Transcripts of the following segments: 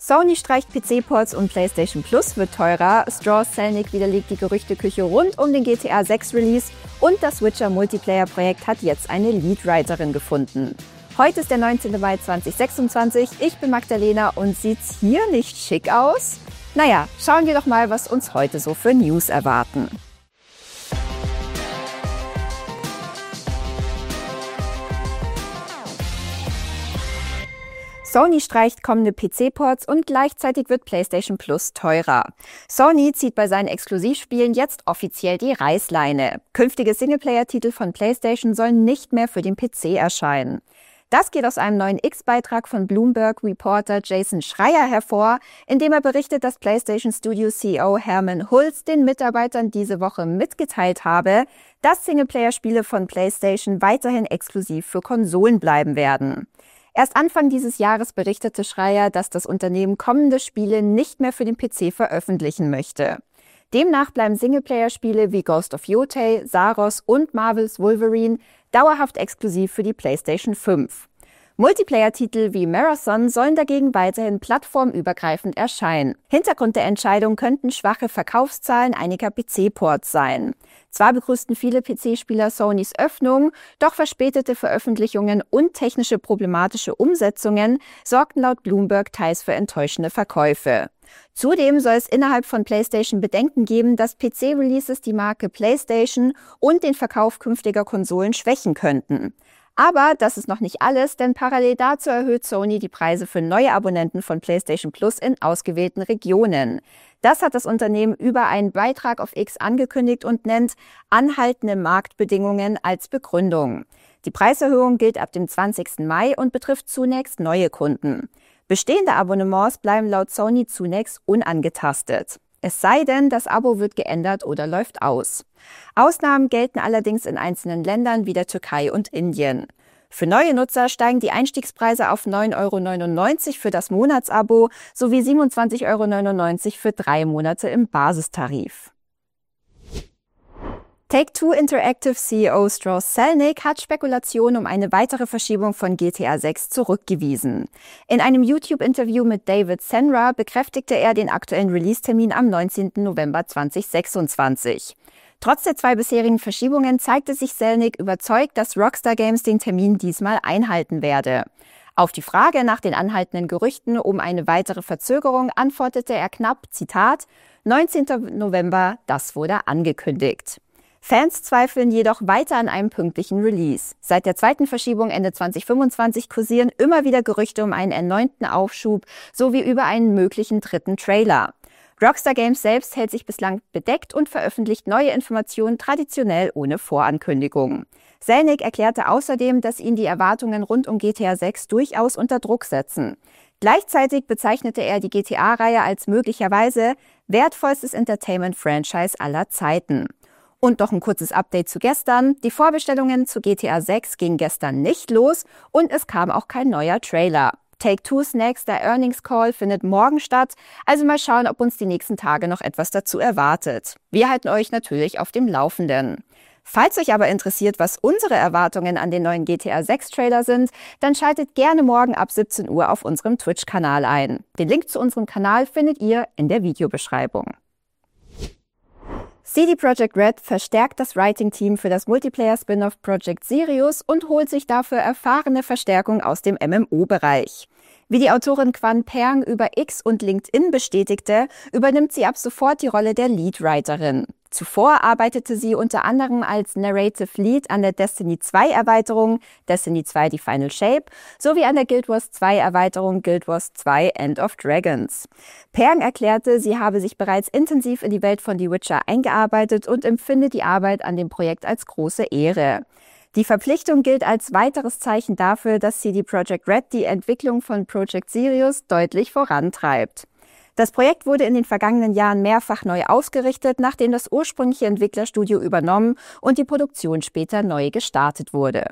Sony streicht PC-Ports und PlayStation Plus wird teurer, Strauss Zelnick widerlegt die Gerüchteküche rund um den GTA 6 Release und das Witcher-Multiplayer-Projekt hat jetzt eine Leadwriterin gefunden. Heute ist der 19. Mai 2026, ich bin Magdalena und sieht's hier nicht schick aus? Naja, schauen wir doch mal, was uns heute so für News erwarten. Sony streicht kommende PC-Ports und gleichzeitig wird PlayStation Plus teurer. Sony zieht bei seinen Exklusivspielen jetzt offiziell die Reißleine. Künftige Singleplayer-Titel von PlayStation sollen nicht mehr für den PC erscheinen. Das geht aus einem neuen X-Beitrag von Bloomberg-Reporter Jason Schreier hervor, in dem er berichtet, dass PlayStation Studio-CEO Herman Hulst den Mitarbeitern diese Woche mitgeteilt habe, dass Singleplayer-Spiele von PlayStation weiterhin exklusiv für Konsolen bleiben werden. Erst Anfang dieses Jahres berichtete Schreier, dass das Unternehmen kommende Spiele nicht mehr für den PC veröffentlichen möchte. Demnach bleiben Singleplayer-Spiele wie Ghost of Yotei, Saros und Marvel's Wolverine dauerhaft exklusiv für die PlayStation 5. Multiplayer-Titel wie Marathon sollen dagegen weiterhin plattformübergreifend erscheinen. Hintergrund der Entscheidung könnten schwache Verkaufszahlen einiger PC-Ports sein. Zwar begrüßten viele PC-Spieler Sonys Öffnung, doch verspätete Veröffentlichungen und technische problematische Umsetzungen sorgten laut Bloomberg teils für enttäuschende Verkäufe. Zudem soll es innerhalb von PlayStation Bedenken geben, dass PC-Releases die Marke PlayStation und den Verkauf künftiger Konsolen schwächen könnten. Aber das ist noch nicht alles, denn parallel dazu erhöht Sony die Preise für neue Abonnenten von PlayStation Plus in ausgewählten Regionen. Das hat das Unternehmen über einen Beitrag auf X angekündigt und nennt anhaltende Marktbedingungen als Begründung. Die Preiserhöhung gilt ab dem 20. Mai und betrifft zunächst neue Kunden. Bestehende Abonnements bleiben laut Sony zunächst unangetastet. Es sei denn, das Abo wird geändert oder läuft aus. Ausnahmen gelten allerdings in einzelnen Ländern wie der Türkei und Indien. Für neue Nutzer steigen die Einstiegspreise auf 9,99 € für das Monatsabo sowie 27,99 € für 3 Monate im Basistarif. Take-Two Interactive CEO Strauss Zelnick hat Spekulationen um eine weitere Verschiebung von GTA 6 zurückgewiesen. In einem YouTube-Interview mit David Senra bekräftigte er den aktuellen Release-Termin am 19. November 2026. Trotz der 2 bisherigen Verschiebungen zeigte sich Zelnick überzeugt, dass Rockstar Games den Termin diesmal einhalten werde. Auf die Frage nach den anhaltenden Gerüchten um eine weitere Verzögerung antwortete er knapp, Zitat, 19. November, das wurde angekündigt. Fans zweifeln jedoch weiter an einem pünktlichen Release. Seit der zweiten Verschiebung Ende 2025 kursieren immer wieder Gerüchte um einen erneuten Aufschub sowie über einen möglichen dritten Trailer. Rockstar Games selbst hält sich bislang bedeckt und veröffentlicht neue Informationen traditionell ohne Vorankündigung. Zelnick erklärte außerdem, dass ihn die Erwartungen rund um GTA 6 durchaus unter Druck setzen. Gleichzeitig bezeichnete er die GTA-Reihe als möglicherweise wertvollstes Entertainment-Franchise aller Zeiten. Und noch ein kurzes Update zu gestern. Die Vorbestellungen zu GTA 6 gingen gestern nicht los und es kam auch kein neuer Trailer. Take-Two's nächster Earnings Call findet morgen statt, also mal schauen, ob uns die nächsten Tage noch etwas dazu erwartet. Wir halten euch natürlich auf dem Laufenden. Falls euch aber interessiert, was unsere Erwartungen an den neuen GTA 6 Trailer sind, dann schaltet gerne morgen ab 17 Uhr auf unserem Twitch-Kanal ein. Den Link zu unserem Kanal findet ihr in der Videobeschreibung. CD Projekt Red verstärkt das Writing-Team für das Multiplayer-Spin-off Project Sirius und holt sich dafür erfahrene Verstärkung aus dem MMO-Bereich. Wie die Autorin Quan Peng über X und LinkedIn bestätigte, übernimmt sie ab sofort die Rolle der Leadwriterin. Zuvor arbeitete sie unter anderem als Narrative Lead an der Destiny 2 Erweiterung, Destiny 2 The Final Shape, sowie an der Guild Wars 2 Erweiterung Guild Wars 2 End of Dragons. Peng erklärte, sie habe sich bereits intensiv in die Welt von The Witcher eingearbeitet und empfinde die Arbeit an dem Projekt als große Ehre. Die Verpflichtung gilt als weiteres Zeichen dafür, dass CD Projekt Red die Entwicklung von Project Sirius deutlich vorantreibt. Das Projekt wurde in den vergangenen Jahren mehrfach neu ausgerichtet, nachdem das ursprüngliche Entwicklerstudio übernommen und die Produktion später neu gestartet wurde.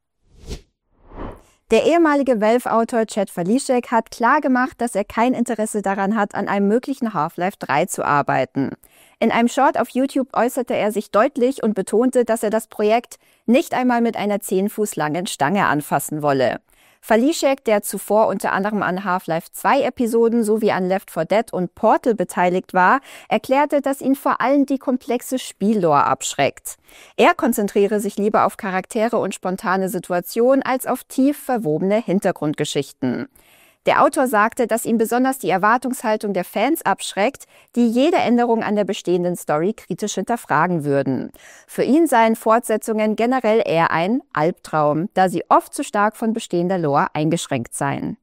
Der ehemalige Valve-Autor Chad Faliszek hat klargemacht, dass er kein Interesse daran hat, an einem möglichen Half-Life 3 zu arbeiten. In einem Short auf YouTube äußerte er sich deutlich und betonte, dass er das Projekt nicht einmal mit einer 10 Fuß langen Stange anfassen wolle. Fališek, der zuvor unter anderem an Half-Life 2 Episoden sowie an Left 4 Dead und Portal beteiligt war, erklärte, dass ihn vor allem die komplexe Spiellore abschreckt. Er konzentriere sich lieber auf Charaktere und spontane Situationen als auf tief verwobene Hintergrundgeschichten. Der Autor sagte, dass ihn besonders die Erwartungshaltung der Fans abschreckt, die jede Änderung an der bestehenden Story kritisch hinterfragen würden. Für ihn seien Fortsetzungen generell eher ein Albtraum, da sie oft zu stark von bestehender Lore eingeschränkt seien.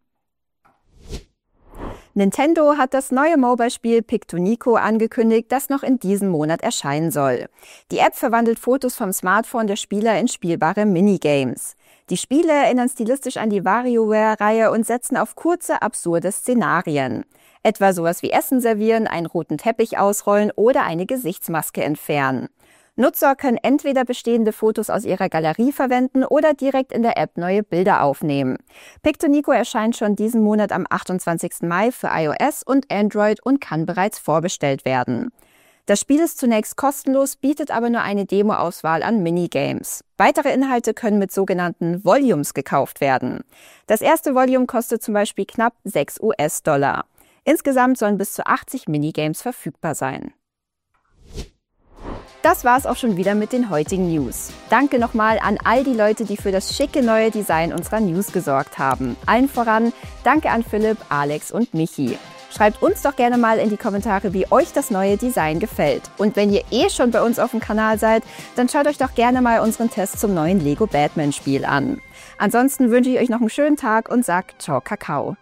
Nintendo hat das neue Mobile-Spiel Pictonico angekündigt, das noch in diesem Monat erscheinen soll. Die App verwandelt Fotos vom Smartphone der Spieler in spielbare Minigames. Die Spiele erinnern stilistisch an die WarioWare-Reihe und setzen auf kurze, absurde Szenarien. Etwa sowas wie Essen servieren, einen roten Teppich ausrollen oder eine Gesichtsmaske entfernen. Nutzer können entweder bestehende Fotos aus ihrer Galerie verwenden oder direkt in der App neue Bilder aufnehmen. Pictonico erscheint schon diesen Monat am 28. Mai für iOS und Android und kann bereits vorbestellt werden. Das Spiel ist zunächst kostenlos, bietet aber nur eine Demo-Auswahl an Minigames. Weitere Inhalte können mit sogenannten Volumes gekauft werden. Das erste Volume kostet zum Beispiel knapp 6 US-Dollar. Insgesamt sollen bis zu 80 Minigames verfügbar sein. Das war's auch schon wieder mit den heutigen News. Danke nochmal an all die Leute, die für das schicke neue Design unserer News gesorgt haben. Allen voran danke an Philipp, Alex und Michi. Schreibt uns doch gerne mal in die Kommentare, wie euch das neue Design gefällt. Und wenn ihr schon bei uns auf dem Kanal seid, dann schaut euch doch gerne mal unseren Test zum neuen Lego Batman Spiel an. Ansonsten wünsche ich euch noch einen schönen Tag und sag Ciao Kakao.